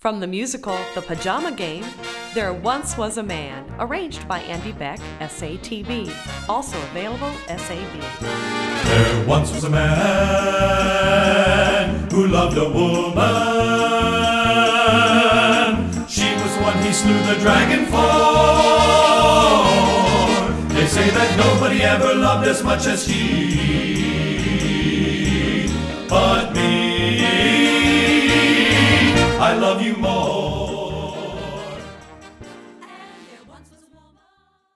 From the musical The Pajama Game, There Once Was a Man, arranged by Andy Beck, SATB. Also available, SAB. There once was a man who loved a woman. She was one he slew the dragon for. They say that nobody ever loved as much as he